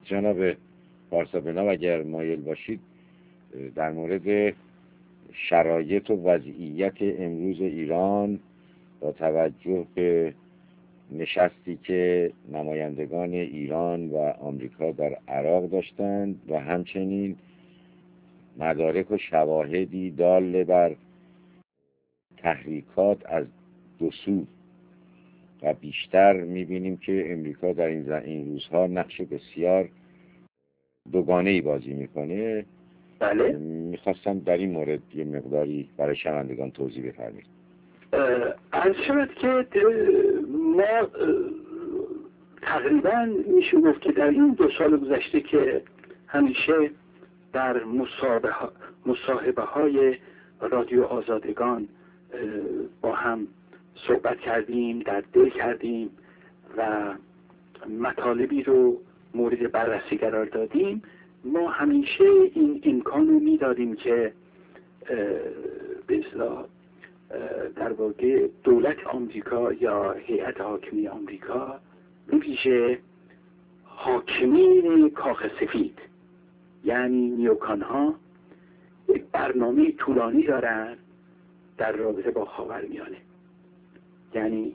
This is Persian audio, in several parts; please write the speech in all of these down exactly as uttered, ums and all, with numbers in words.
جناب پارسابنام اگر مایل باشید در مورد شرایط و وضعیت امروز ایران با توجه به نشستی که نمایندگان ایران و آمریکا در عراق داشتند و همچنین مدارک و شواهدی دال بر تحریکات از دو سو و بیشتر می‌بینیم که امریکا در این این روزها نقش بسیار دوگانه‌ای بازی میکنه. بله. میخواستم در این مورد یه مقداری برای شنوندگان توضیح بفرمایید. عرض شود که ما تقریبا میشه گفت که در این دو سال گذشته که همیشه در مصاحبه های رادیو آزادگان با هم صحبت کردیم، در دل کردیم و مطالبی رو مورد بررسی قرار دادیم. ما همیشه این امکان رو میدادیم که به اصطلاح در واقع دولت آمریکا یا هیئت حاکمی آمریکا به ویژه حاکمین کاخ سفید یعنی نیوکان ها یک برنامه طولانی دارن در رابطه با خاورمیانه. یعنی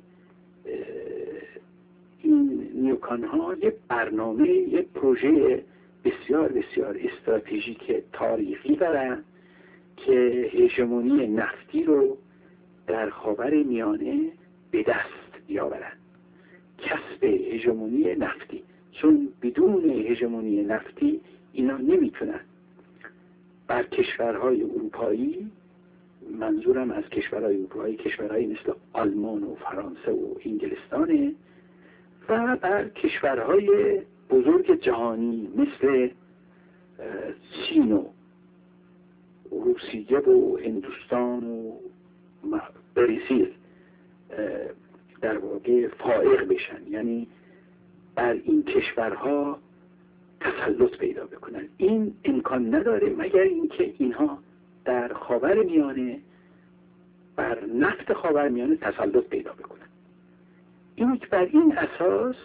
این نیوکان ها یک برنامه، یک پروژه بسیار بسیار استراتژیک تاریخی دارن که هژمونی نفتی رو در خاورمیانه به دست بیاورن، کسب هژمونی نفتی، چون بدون هژمونی نفتی اینا نمیتونن بر کشورهای اروپایی، منظورم از کشورهای اروپایی کشورهای مثل آلمان و فرانسه و انگلستانه، و بر کشورهای بزرگ جهانی مثل چین و روسیه و هندوستان و برزیل در واقع فائق بشن، یعنی بر این کشورها تسلط پیدا بکنن. این امکان نداره مگر اینکه اینها در خاورمیانه بر نفت خاورمیانه تسلط پیدا بکنن. این بر این اساس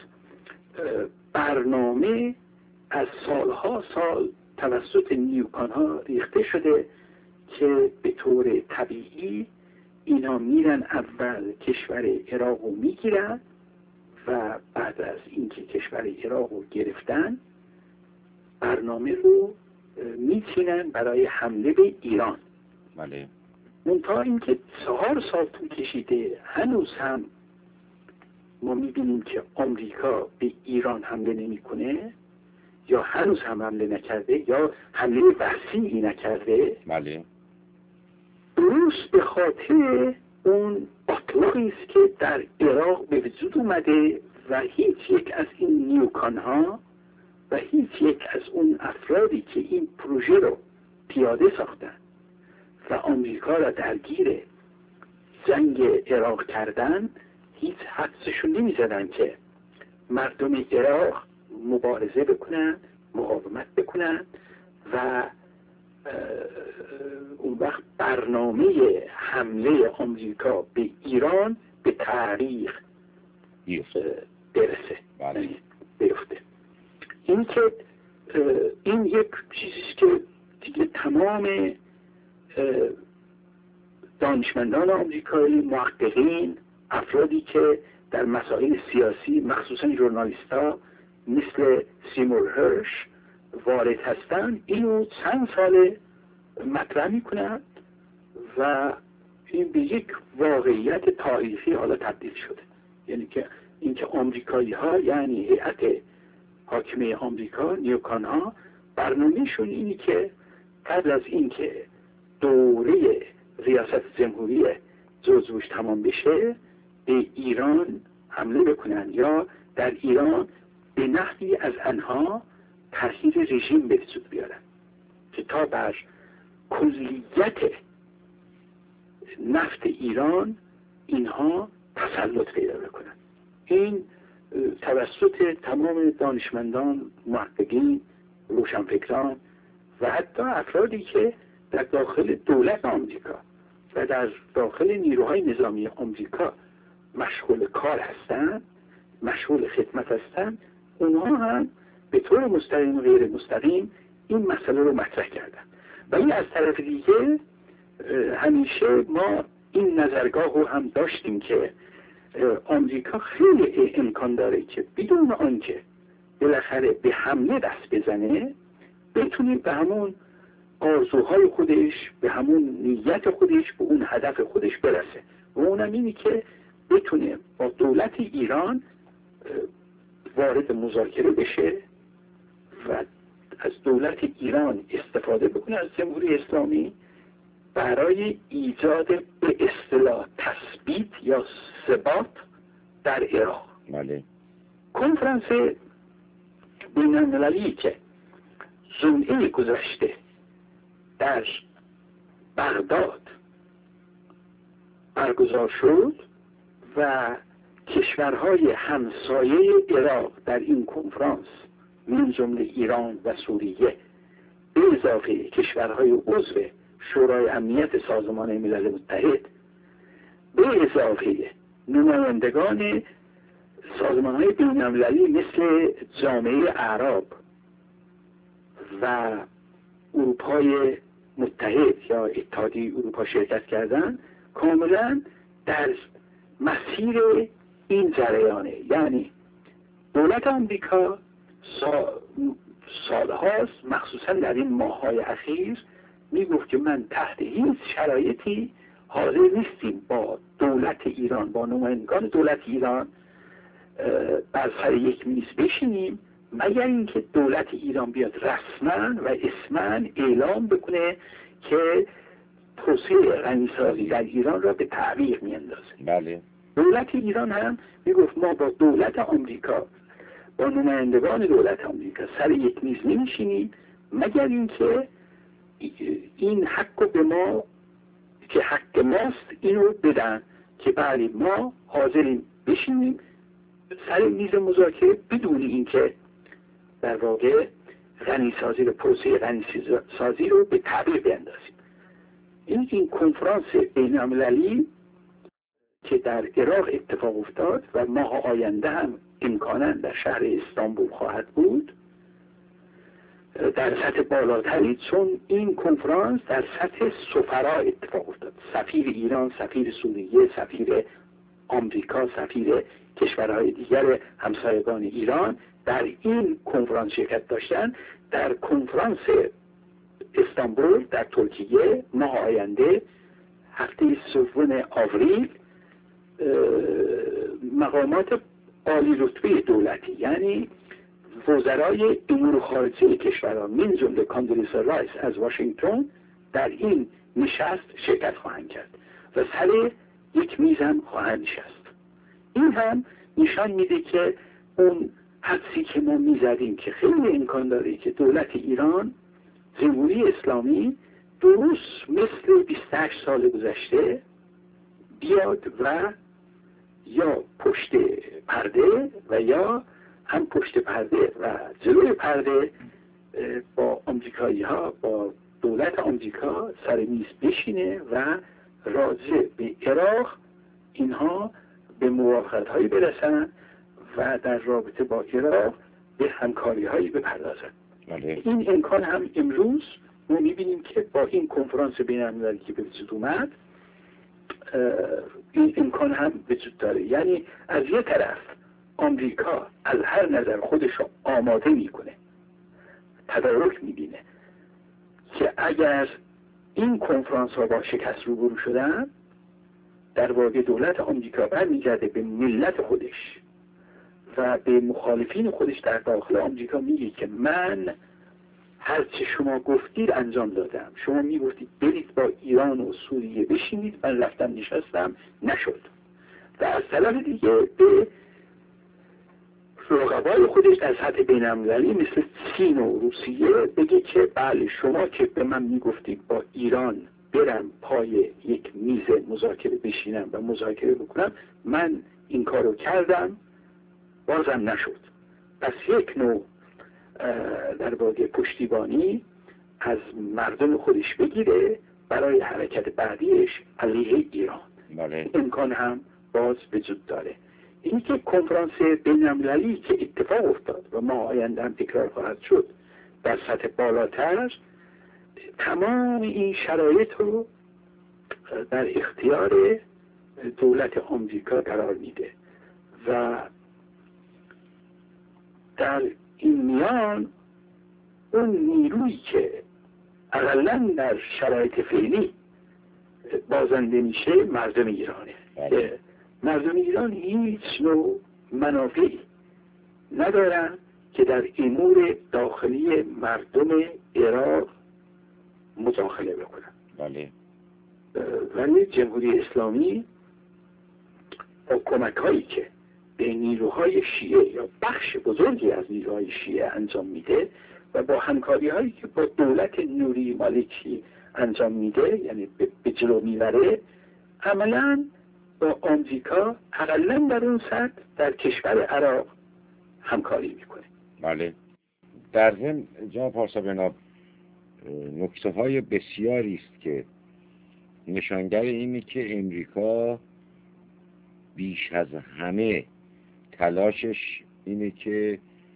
برنامه از سالها سال توسط نیوکان ها ریخته شده که به طور طبیعی اینا میرن اول کشور عراق رو میگیرن و بعد از اینکه کشور عراق رو گرفتن برنامه رو میچینن برای حمله به ایران. بله. منتها اینکه چهار سال طول کشیده هنوز هم ما میبینیم که آمریکا به ایران حمله نمیکنه، یا هنوز هم حمله نکرده یا حمله وسیعی نکرده. بله. درست به خاطر اون اطلاقی است که در عراق به وجود اومده و هیچ یک از این نیوکان ها و هیچ یک از اون افرادی که این پروژه رو پیاده ساختن و آمریکا را درگیر جنگ عراق کردن هیچ حدسشون نمیزدن که مردم عراق مبارزه بکنن، مقاومت بکنن و اون وقت برنامه حمله آمریکا به ایران به تاریخ برسه، بله. بیفته. این که این یک چیزیست که دیگه تمام دانشمندان آمریکایی، محققین، افرادی که در مسائل سیاسی مخصوصا ژورنالیست‌ها مثل سیمور هرش وارد هستند اینو چند سال مطرح میکنند و این به یک واقعیت تاریخی حالا تبدیل شده. یعنی که اینکه آمریکایی ها یعنی هیئت حاکمه آمریکا، نیوکان ها، برنامه‌شون اینی که قبل از اینکه دوره ریاست جمهوری جورج بوش تمام بشه به ایران حمله بکنن یا در ایران به نحوی از آنها تغییر رژیم به وجود بیارن که تا بر کلیت نفت ایران اینها تسلط پیدا بکنن. این توسط تمام دانشمندان، محققین، روشنفکران و حتی افرادی که در داخل دولت آمریکا و در داخل نیروهای نظامی آمریکا مشغول کار هستند، مشغول خدمت هستند، اونها هم به طور مستقیم و غیر مستقیم این مسئله رو مطرح کردن. و این از طرف دیگه همیشه ما این نظرگاه رو هم داشتیم که آمریکا خیلی امکان داره که بدون آنکه بالاخره به حمله دست بزنه بتونه به همون آرزوهای خودش، به همون نیت خودش، به اون هدف خودش برسه و اونم اینی که بتونه با دولت ایران وارد مذاکره بشه و از دولت ایران استفاده بکنه، از جمهوری اسلامی، برای ایجاد به اصطلاح تثبیت یا ثبات در عراق. بله. کنفرانس بین‌المللی که جمعه گذشته در بغداد برگزار شد و کشورهای همسایه عراق در این کنفرانس من جمله ایران و سوریه به اضافه کشورهای عضو شورای امنیت سازمان ملل متحد به اضافه نمایندگان سازمانهای بین‌المللی مثل جامعه اعراب و اروپای متحد یا اتحادیه اروپا شرکت کردن، کاملا در مسیر این جریانه. یعنی دولت آمریکا سالهاست، مخصوصا در این ماه‌های اخیر، میگفت که من تحت هیچ شرایطی حاضر نیستیم با دولت ایران، با نمایندگان دولت ایران بر سر یک میز بشینیم مگر اینکه دولت ایران بیاد رسما و اسما اعلام بکنه که پروسه غنیسازی در ایران را به تعویق میاندازه. بله. دولت ایران هم میگفت ما با دولت آمریکا، با نمایندگان دولت آمریکا سر یک میز نمیشینیم مگر اینکه این حق به ما که حق ماست اینو بدن که بله ما حاضریم بشینیم سر میز مذاکره بدون اینکه در واقع غنیسازی رو، پروسه غنیسازی رو به تعویق بیندازیم. این این کنفرانس بین‌المللی که در عراق اتفاق افتاد و ماه آینده هم امکانا در شهر استانبول خواهد بود، در سطح بالاتری، چون این کنفرانس در سطح سفرا اتفاق افتاد. سفیر ایران، سفیر سوریه، سفیر آمریکا، سفیر کشورهای دیگر همسایگان ایران در این کنفرانس شرکت داشتن. در کنفرانس استانبول در ترکیه ماه آینده هفته سوم آوریل مقامات عالی رتبه دولتی، یعنی وزرای امور خارجه کشورها من جمله کاندولیسا رایس از واشنگتن در این نشست شرکت خواهند کرد و سر یک میز هم خواهند نشست. این هم نشان میده که اون حدسی که ما میزدیم که خیلی امکان داره که دولت ایران، جمهوری اسلامی، درست مثل بیست و هشت سال گذشته بیاد و یا پشت پرده و یا هم پشت پرده و جلوی پرده با آمریکایی ها، با دولت آمریکا سر میز بشینه و راجع به عراق اینها به موافقت هایی برسن و در رابطه با عراق به همکاری هایی بپردازن. این امکان هم امروز ما میبینیم که با این کنفرانس بین‌المللی که به وجود اومد این امکان هم وجود داره. یعنی از یه طرف آمریکا از هر نظر خودش رو آماده میکنه، تدارک میبینه که اگر این کنفرانس ها با شکست روبرو شدن، در واقع دولت آمریکا برمیگرده به ملت خودش و به مخالفین خودش در داخل آمریکا میگه که من هر چه شما گفتید انجام دادم. شما میگفتید برید با ایران و سوریه بشینید، من رفتم نشستم، نشد. و از طرف دیگه به رقبای خودش در سطح بین‌المللی مثل چین و روسیه بگه که بله شما که به من میگفتید با ایران برم پای یک میز مذاکره بشینم و مذاکره بکنم، من این کارو کردم، بازم نشد. پس یک نوع در واقع پشتیبانی از مردم خودش بگیره برای حرکت بعدیش علیه ایران. بله. امکان هم باز وجود داره. اینی که کنفرانس بین‌المللی که اتفاق افتاد و ما آینده هم تکرار خواهد شد در سطح بالاتر، تمام این شرایط رو در اختیار دولت آمریکا قرار میده و در این میان اون نیرویی که اقلا در شرایط فعلی بازنده میشه مردم ایرانه. که مردم ایران هیچ نوع منافعی ندارن که در امور داخلی مردم عراق مداخله بکنن. بله. ولی جمهوری اسلامی با کمک هایی که به نیروهای شیعه یا بخش بزرگی از نیروهای شیعه انجام میده و با همکاری هایی که با دولت نوری مالکی انجام میده، یعنی به جلو میبره، عملا با آمریکا اقلا در اون سطح در کشور عراق همکاری میکنه. بله. در ضمن جناب پارسا بناب نکته های بسیاری است که نشانگر اینه که امریکا بیش از همه تلاشش اینه که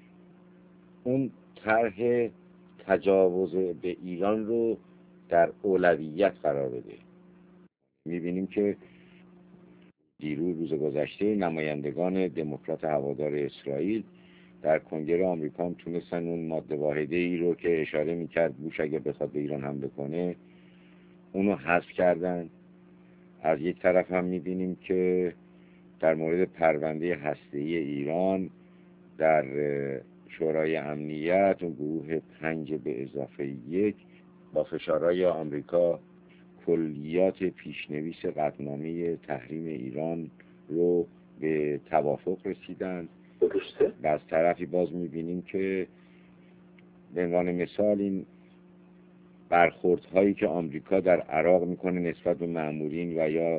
اون طرح تجاوز به ایران رو در اولویت قرار بده. میبینیم که دیروز روز گذشته نمایندگان دموکرات هوادار اسرائیل در کنگره آمریکا هم تونستن اون ماده واحده ای رو که اشاره میکرد بوش اگه بخواد به ایران حمله کنه اونو حذف کردن. از یک طرف هم میبینیم که در مورد پرونده هسته‌ای ایران در شورای امنیت و گروه پنج به اضافه یک با فشارهای آمریکا کلیات پیشنویس قطعنامه تحریم ایران رو به توافق رسیدن. درسته. و از طرفی باز میبینیم که به عنوان مثال این برخوردهایی که آمریکا در عراق میکنه نسبت به مامورین و یا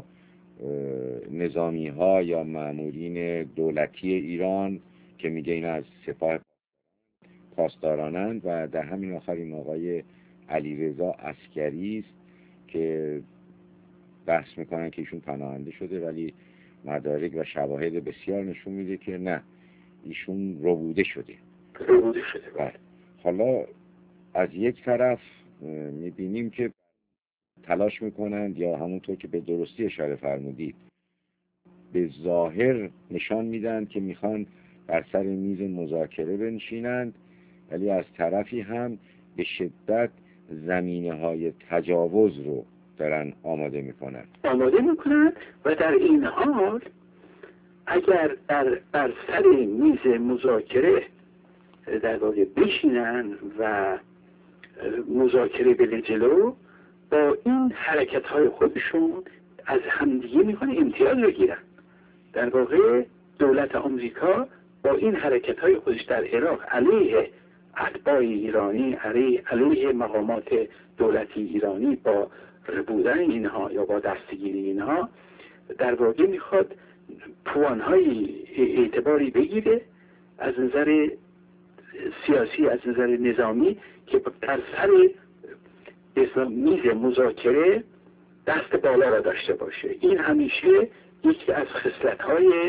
نظامی ها یا مامورین دولتی ایران که میگه اینا از سپاه پاسدارانند و در همین آخر این آقای علیرضا عسکری است که بحث میکنن که ایشون پناهنده شده ولی مدارک و شواهد بسیار نشون میده که نه، ایشون ربوده شده. ربوده شده. بله. حالا از یک طرف میبینیم که تلاش میکنند یا همونطور که به درستی اشاره فرمودید به ظاهر نشان میدن که میخوان بر سر میز مذاکره بنشینند، ولی از طرفی هم به شدت زمینه های تجاوز رو دارن آماده میکنن آماده میکنن و در این حال اگر در بر سر میز مذاکره در واقع بشینن و مذاکره بره جلو، با این حرکت های خودشون از همدیگه میخوان امتیاز بگیرن. در واقع دولت آمریکا با این حرکت های خودش در عراق علیه اتباع ایرانی، علیه, علیه مقامات دولتی ایرانی با ربودن اینها یا با دستگیری اینها، در واقع میخواد پوانهای اعتباری بگیره از نظر سیاسی، از نظر نظامی، که در سر میز مذاکره دست بالا را داشته باشه. این همیشه یکی از خصلت‌های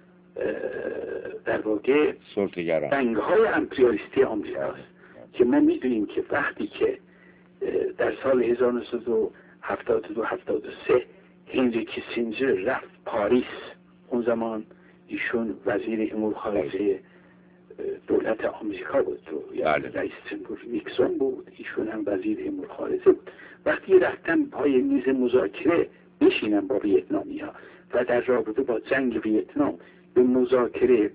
در واقع رنگ‌های امپریالیستی آمریکاست که ما میدونیم که وقتی که در سال هزار و نهصد و هفتاد و دو هفتاد و سه هنری کیسینجر رفت پاریس، اون زمان ایشون وزیر امور خارجه دولت آمریکا بود و یعنی رئیس جمهور نیکسون بود، ایشون هم وزیر امور خارجه بود. وقتی رفتن پای میز مذاکره بشینن با ویتنامی ها و در رابطه با جنگ ویتنام به مذاکره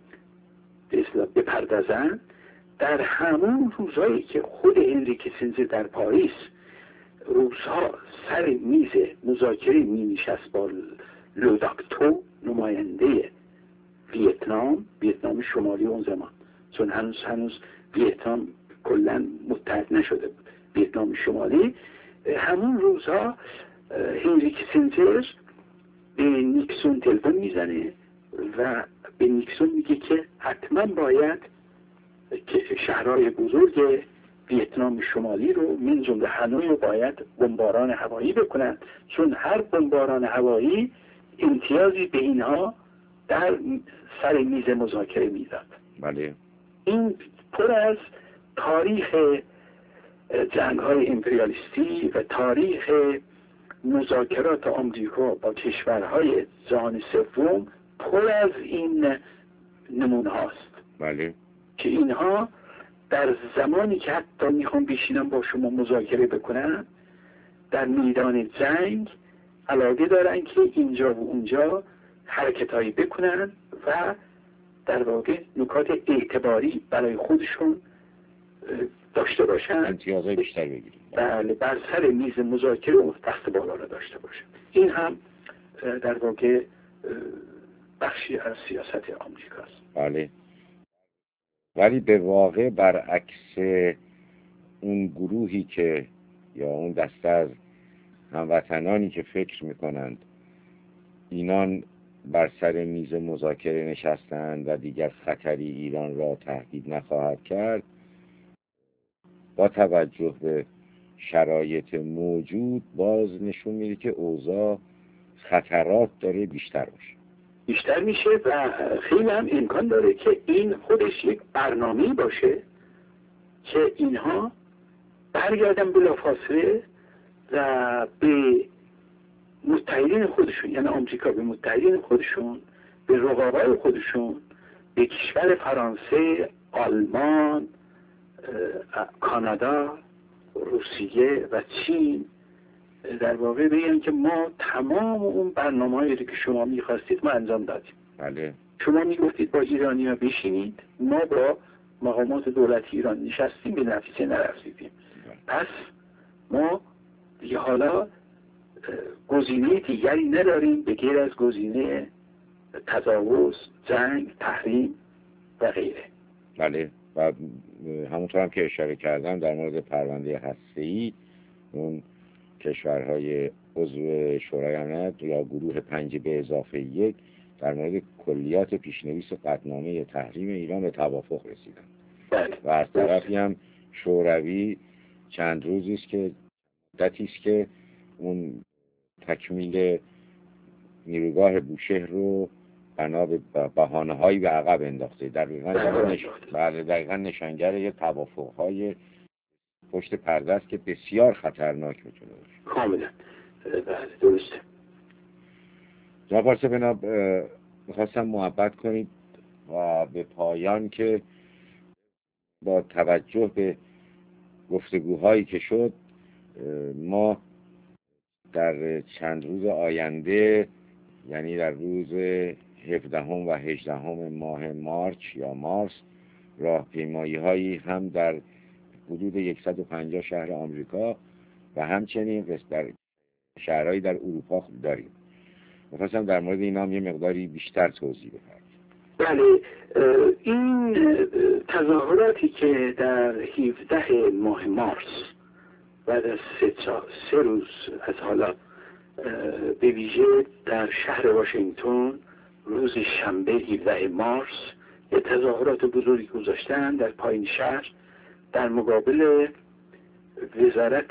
بپردازن، در همون روزهایی که خود هنری کیسینجر در پاریس روزها سر میز مذاکره می نشست با لوداکتو، نماینده ویتنام، ویتنام شمالی اون زمان، چون هنوز هنوز ویتنام کلا متحد نشده بود، ویتنام شمالی، همون روزها هنری کیسینجر به نیکسون تلفن میزنه و به نیکسون میگه که حتما باید که شهرهای بزرگ ویتنام شمالی رو من جمله هانوی رو باید بمباران هوایی بکنن، چون هر بمباران هوایی امتیازی به اینها در سر میز مذاکره میداد. بله. این پر از تاریخ جنگ های امپریالیستی و تاریخ مذاکرات آمریکا با کشورهای جهان سوم پر از این نمونه هاست. بله. که اینها در زمانی که حتی میخوام بشینم با شما مذاکره بکنم در میدان جنگ علاقه دارن که اینجا و اونجا حرکتایی بکنن و در واقع نکات اعتباری برای خودشون داشته باشن، امتیازهای بیشتر بگیرن. بله، بر سر میز مذاکره و دست بالا را داشته باشن. این هم در واقع بخشی از سیاست آمریکاست. بله. ولی به واقع برعکس اون گروهی که یا اون دسته از هموطنانی که فکر میکنند اینان بر سر میز مذاکره نشستند و دیگر خطری ایران را تهدید نخواهد کرد، با توجه به شرایط موجود باز نشون میده که اوضاع خطرات داره بیشتر باشه بیشتر میشه و خیلی هم امکان داره که این خودش یک برنامه‌ای باشه که اینها برگردن بلافاصله و به متحدین خودشون، یعنی آمریکا به متحدین خودشون، به رقبای خودشون، به کشور فرانسه، آلمان، کانادا، روسیه و چین در واقع بگن که ما تمام اون برنامه‌هایی که شما می‌خواستید ما انجام دادیم. بله. شما میگفتید با ایرانی‌ها بشینید، ما با مقامات دولتی ایران نشستیم، به نتیجه نرسیدیم. پس ما دیگه حالا گزینه دیگری نداریم به غیر از گزینه تجاوز، جنگ، تحریم و غیره. بله. و همونطور هم که اشاره کردم در مورد پرونده هسته‌ای، اون کشورهای عضو شورای امنیت یا گروه پنج به اضافه یک در مورد کلیات پیشنویس قطعنامه تحریم ایران به توافق رسیدن. بله. و از طرفی هم شوروی چند روزی است که مدتی است که اون تکمیل نیروگاه بوشهر رو بنا به بهانه‌هایی به عقب انداخته. دقیقاً نش... بله دقیقاً نشانگر یه توافق‌های پشت پرده است که بسیار خطرناک میتونه باشه. کاملا. بله درسته. جناب پارسا بناب میخواستم محبت کنید و به پایان که با توجه به گفتگوهایی که شد ما در چند روز آینده، یعنی در روز هفدهم و هجدهم ماه مارچ یا مارس، راهپیمایی هایی هم در حدود صد و پنجاه شهر آمریکا و همچنین در شهرهایی در اروپا داریم. می‌خواستم در مورد اینا هم یه مقداری بیشتر توضیح بدم. بله، این تظاهراتی که در هفدهم ماه مارس بعد از سه, سه روز از حالا به ویژه در شهر واشنگتن روز شنبه هفدهم مارس یه تظاهرات بزرگی گذاشتن در پایین شهر در مقابل وزارت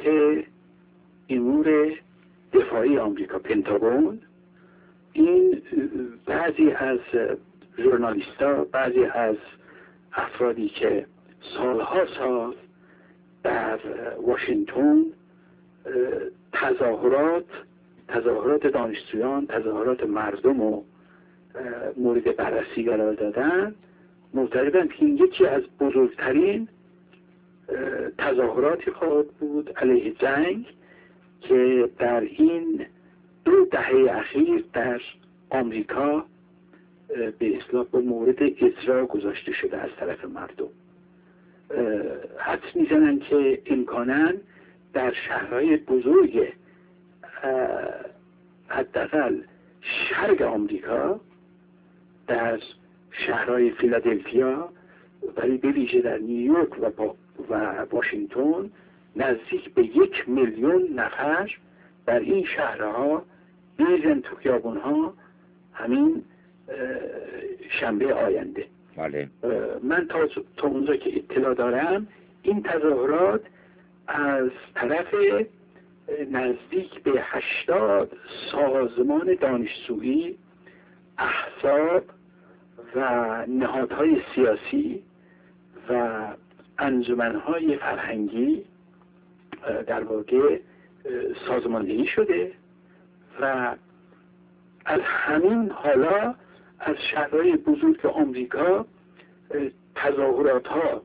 امور دفاعی آمریکا، پنتاگون. این بعضی از ژورنالیست‌ها، بعضی از افرادی که سالها سال در واشنگتن تظاهرات تظاهرات دانشجویان، تظاهرات مردم رو مورد بررسی قرار دادن، معتقدند که این یکی از بزرگترین تظاهراتی خواهد بود علیه جنگ که در این دو دهه اخیر در آمریکا به اصطلاح به مورد اجرا گذاشته شده از طرف مردم. حدس میزنن که امکاناً در شهرهای بزرگ حداقل شرق آمریکا، در شهرهای فیلادلفیا، ولی به ویژه در نیویورک و و واشنگتن نزدیک به یک میلیون نفر در این شهرها بیرن تو خیابونها همین شنبه آینده. بله. من تا تا اونجا که اطلاع دارم این تظاهرات از طرف نزدیک به هشتاد سازمان دانشجویی، احزاب و نهادهای سیاسی و انجمنهای فرهنگی در واقع سازماندهی شده و از همین حالا از شهرهای بزرگ آمریکا تظاهرات ها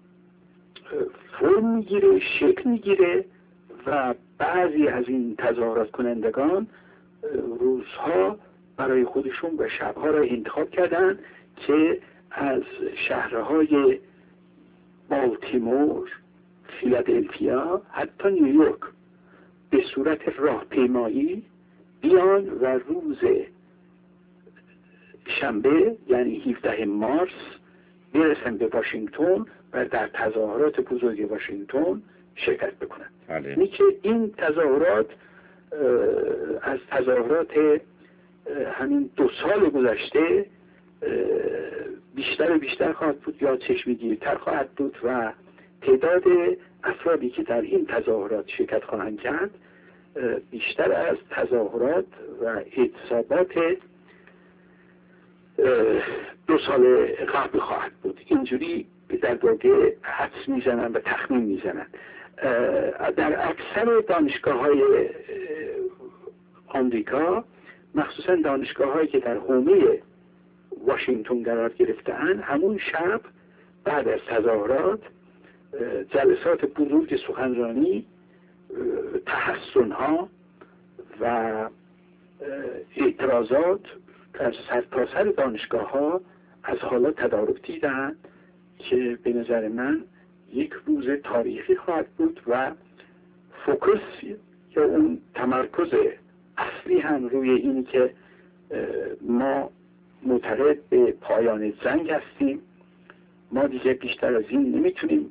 فرم میگیره، شکل میگیره و بعضی از این تظاهرات کنندگان روزها برای خودشون و شبها را انتخاب کردن که از شهرهای بالتیمور، فیلادلفیا، حتی نیویورک به صورت راهپیمایی بیان و روز شنبه یعنی هفدهم مارس برسن به واشنگتن و در تظاهرات بزرگ واشنگتن شرکت بکنن. اینی که این تظاهرات از تظاهرات همین دو سال گذشته بیشتر و بیشتر خواهد بود یا چشمگیرتر خواهد بود و تعداد افرادی که در این تظاهرات شرکت خواهند کرد بیشتر از تظاهرات و اعتصابات دو سال قبل خواهد بود. اینجوری در واقع حدس میزنن و تخمین میزنن. در اکثر دانشگاه های آمریکا، مخصوصا دانشگاه هایی که در حومه واشنگتن قرار گرفته‌اند، همون شب بعد از تظاهرات جلسات بزرگ سخنرانی، تحسن ها و اعتراضات در سرتاسر دانشگاه ها از حالا تدارک دیدن که به نظر من یک روز تاریخی خواهد بود و فوکس یا اون تمرکز اصلی هم روی این که ما معتقد به پایان جنگ هستیم، ما دیگه بیشتر از این نمیتونیم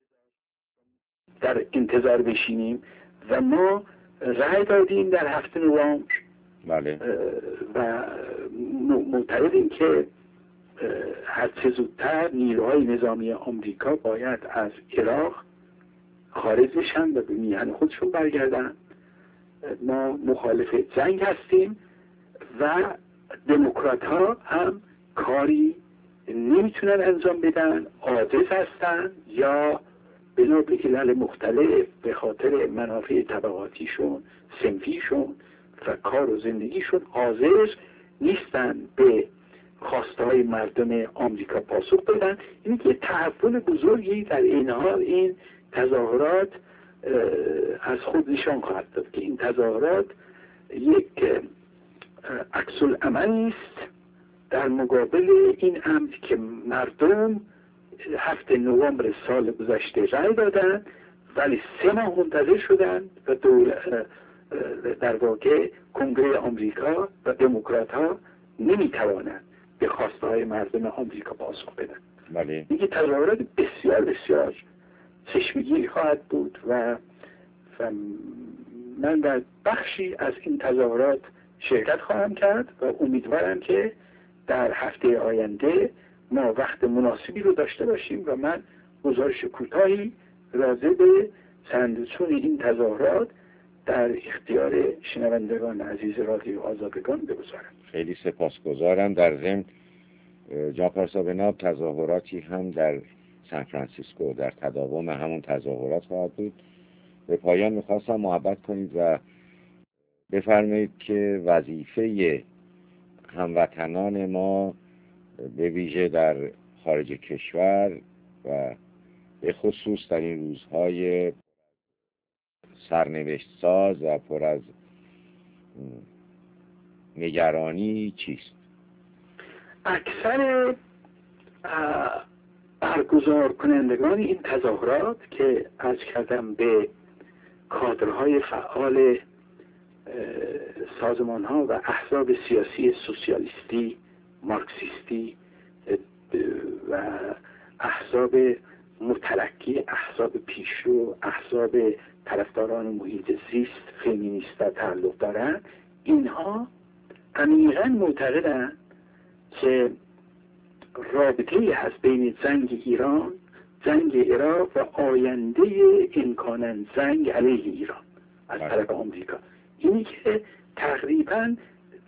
در انتظار بشینیم و ما رأی دادیم در هفته نوامبر بله. و معتقدیم که هرچه زودتر نیروهای نظامی آمریکا باید از عراق خارج بشن و به میهن خودشون برگردن. ما مخالف جنگ هستیم و دموکرات ها هم کاری نمیتونن انجام بدن، عاجز هستن یا بنا به علل مختلف به خاطر منافع طبقاتیشون، صنفیشون و کار و زندگیشون حاضر نیستن به خواسته های مردم آمریکا پاسخ بدن. این که تحول بزرگی در این حال این تظاهرات از خود نشان خواهد داد که این تظاهرات یک عکس العملی است در مقابل این امر که مردم هفته نوامبر سال گذشته رأی دادن ولی سه ماه منتظر شدن و دولت در واقع کنگره آمریکا و دموکرات ها نمی توانند به خواسته های مردم آمریکا پاسخ بدن. بله. دیگه تظاهرات بسیار بسیار چشمگیری خواهد بود و, و من در بخشی از این تظاهرات شرکت خواهم کرد و امیدوارم که در هفته آینده ما وقت مناسبی رو داشته باشیم و من گزارش کوتاهی راجع به چندسون این تظاهرات در اختیار شنوندگان عزیز رادیو آزادگان بگذارم. خیلی سپاسگزارم. در ضمن جناب پارسا بناب تظاهراتی هم در سان فرانسیسکو در تداوم همون تظاهرات خواهد بود. به پایان میخواستم محبت کنید و بفرمایید که وظیفه هموطنان ما به ویژه در خارج کشور و به خصوص در این روزهای سرنوشت ساز و پر از نگرانی چیست؟ اکثر برگزار کنندگان این تظاهرات که عرض کردم به کادرهای فعال سازمان ها و احزاب سیاسی سوسیالیستی، مارکسیستی و احزاب مترقی، احزاب پیشرو، احزاب طرفداران محیط زیست، فمینیستا تعلق دارند، اینها عمیقاً معتقدند که رابطه‌ای هست بین جنگ ایران، جنگ عراق و آینده امکاناً جنگ علیه ایران از طرف آمریکا. اینی که تقریباً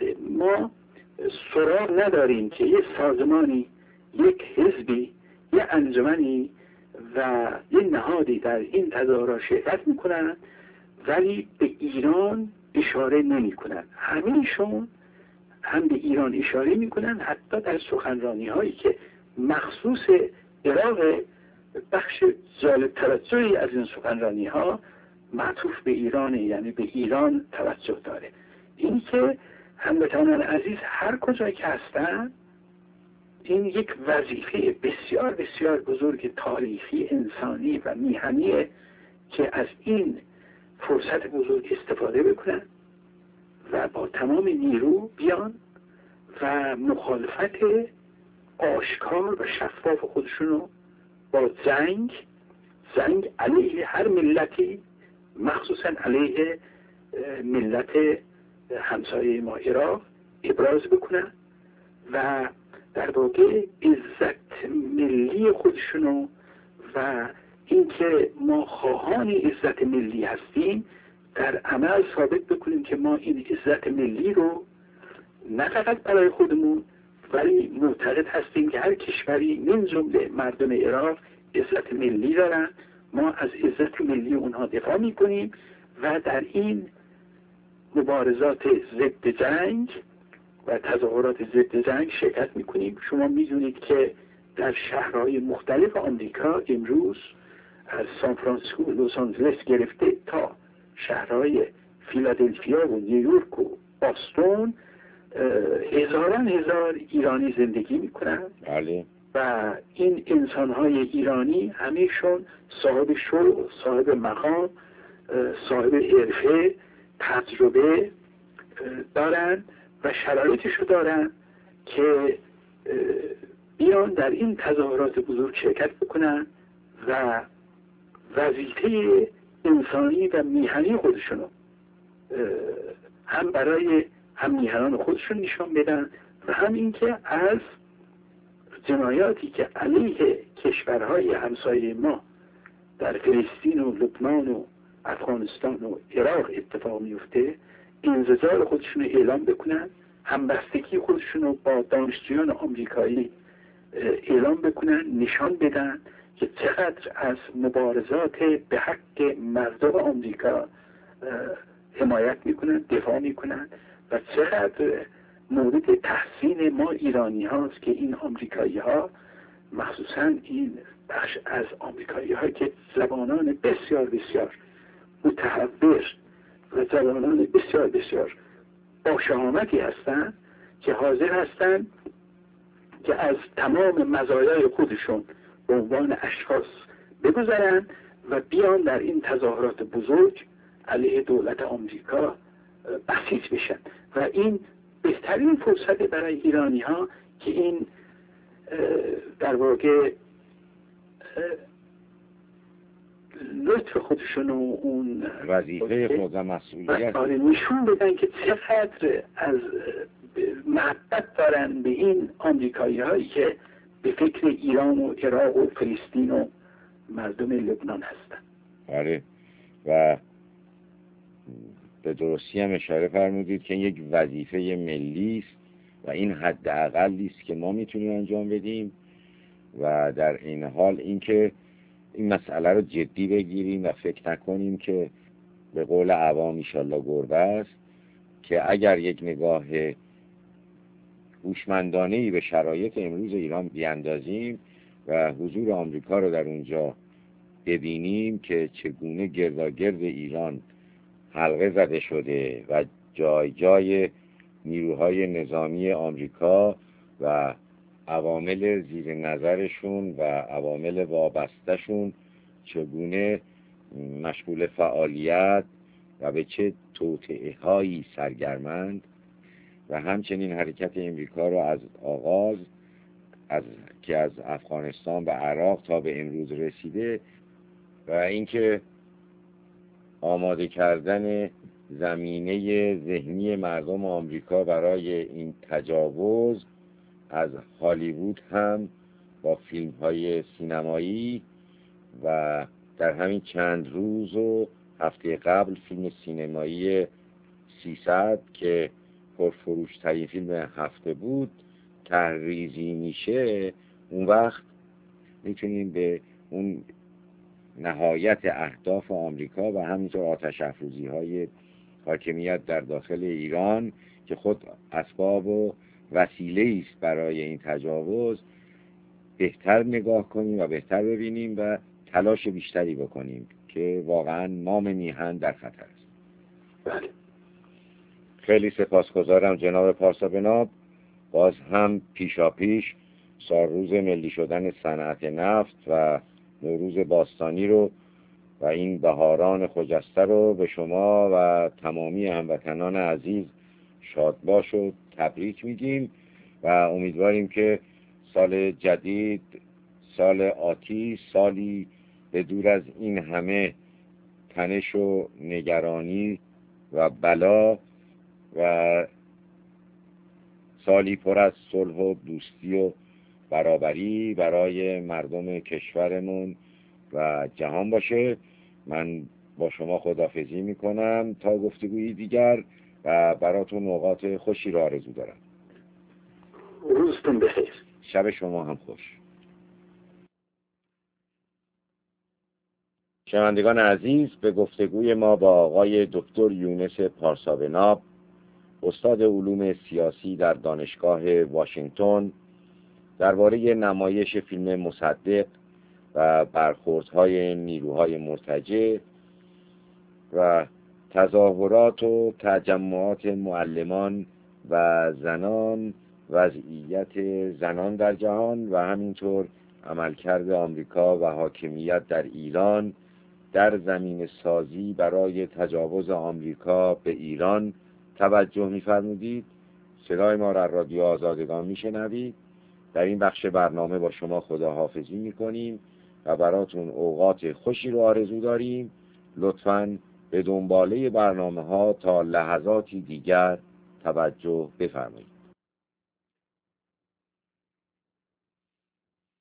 ما سراغ نداریم که یک سازمانی، یک حزبی، یک انجمنی و یه نهادی در این تظاهرات شرکت میکنن ولی به ایران اشاره نمیکنن. همه‌شون هم به ایران اشاره میکنن، حتی در سخنرانی هایی که مخصوص عراق بخش جالب توجهی از این سخنرانی ها معطوف به ایرانه، یعنی به ایران توجه داره. این که هموطنان عزیز هر کجایی که هستن این یک وظیفه بسیار بسیار بزرگ تاریخی انسانی و میهنیه که از این فرصت بزرگ استفاده بکنن و با تمام نیرو بیان و مخالفت آشکار و شفاف خودشونو با زنگ زنگ علیه هر ملتی، مخصوصا علیه ملت همسایه ما عراق ابراز بکنن و در واقع عزت ملی خودشونو و اینکه ما خواهان عزت ملی هستیم در عمل ثابت بکنیم که ما این عزت ملی رو نه فقط برای خودمون ولی معتقد هستیم که هر کشوری من جمله مردم عراق عزت ملی دارن، ما از عزت ملی اونها دفاع میکنیم و در این مبارزات ضد جنگ و تظاهرات ضد جنگ شرکت میکنیم. شما میدونید که در شهرهای مختلف آمریکا امروز از سان فرانسیسکو، لس آنجلس گرفته تا شهرهای فیلادلفیا و نیویورک و باستون هزاران هزار ایرانی زندگی میکنن. بله. و این انسانهای ایرانی همیشون صاحب شغل، صاحب مقام، صاحب حرفه، تجربه دارن و شرایطشو دارن که بیان در این تظاهرات بزرگ شرکت بکنن و وظیفه انسانی و میهنی خودشونو هم برای هم میهنان خودشون نشان بدن و هم اینکه از جنایاتی که علیه کشورهای همسایه ما در فلسطین و لبنان و افغانستان و عراق اتفاق میفته انزجار خودشون رو اعلام بکنن، همبستگی خودشون رو با دانشجویان آمریکایی اعلام بکنن، نشان بدن که چقدر از مبارزات به حق مردم آمریکا حمایت میکنن، دفاع میکنن و چقدر مورد تحسین ما ایرانی هاست که این آمریکایی ها، مخصوصا این بخش از آمریکایی ها که زبانان بسیار بسیار متحور و زبانان بسیار بسیار با شهامتی هستند که حاضر هستند که از تمام مزایای خودشون به عنوان اشخاص بگذارن و بیان در این تظاهرات بزرگ علیه دولت آمریکا بسیج بشن و این بهترین فرصت برای ایرانی ها که این در واقع لطف خودشون و اون وظیفه خود و مسئولیت نشون بدن که چقدر از محبت دارن به این آمریکایی هایی که به فکر ایران و عراق و فلسطین و مردم لبنان هستن. آره و به درستی هم اشاره فرمودید که یک وظیفه ملی است و این حداقلی است که ما میتونیم انجام بدیم و در این حال اینکه این مسئله رو جدی بگیریم و فکر نکنیم که به قول عوام ایشالله گربه است، که اگر یک نگاه هوشمندانه‌ای به شرایط امروز ایران بیاندازیم و حضور آمریکا رو در اونجا ببینیم که چگونه گرداگرد ایران حلقه زده شده و جای جای نیروهای نظامی آمریکا و عوامل زیر نظرشون و عوامل وابستهشون چگونه مشغول فعالیت و به چه توطئه هایی سرگرمند و همچنین حرکت امریکا رو از آغاز از که از افغانستان به عراق تا به امروز رسیده و اینکه آماده کردن زمینه ذهنی مردم آمریکا برای این تجاوز از هالیوود هم با فیلم های سینمایی و در همین چند روز و هفته قبل فیلم سینمایی سیصد که پرفروش‌ترین فیلم هفته بود تحریزی میشه، اون وقت میتونیم به اون نهایت اهداف آمریکا و همینطور آتش افروزی های حاکمیت در داخل ایران که خود اسباب و وسیله است برای این تجاوز بهتر نگاه کنیم و بهتر ببینیم و تلاش بیشتری بکنیم که واقعا نام میهن در خطر است. بله. خیلی سپاسگزارم جناب پارسا بناب. باز هم پیشا پیش سالروز ملی شدن صنعت نفت و نوروز باستانی رو و این بهاران خجسته رو به شما و تمامی هموطنان عزیز شادباش و تبریک میگیم و امیدواریم که سال جدید، سال آتی، سالی به دور از این همه تنش و نگرانی و بلا و سالی پر از صلح و دوستی و برابری برای مردم کشورمون و جهان باشه. من با شما خداحافظی میکنم تا گفتگویی دیگر و براتون اوقات خوشی را آرزو دارم. روزتون بخیر. شب شما هم خوش. شنوندگان عزیز، به گفتگوی ما با آقای دکتر یونس پارسا بناب، استاد علوم سیاسی در دانشگاه واشنگتن، درباره نمایش فیلم مصدق و برخوردهای نیروهای مرتجع و تظاهرات و تجمعات معلمان و زنان، وضعیت زنان در جهان و همینطور عملکرد آمریکا و حاکمیت در ایران در زمین سازی برای تجاوز آمریکا به ایران توجه می‌فرمودید. صدای ما را رادیو آزادگان میشنوید. در این بخش برنامه با شما خداحافظی میکنیم و براتون اوقات خوشی رو آرزو داریم. لطفاً به دنباله برنامه ها تا لحظاتی دیگر توجه بفرمایید.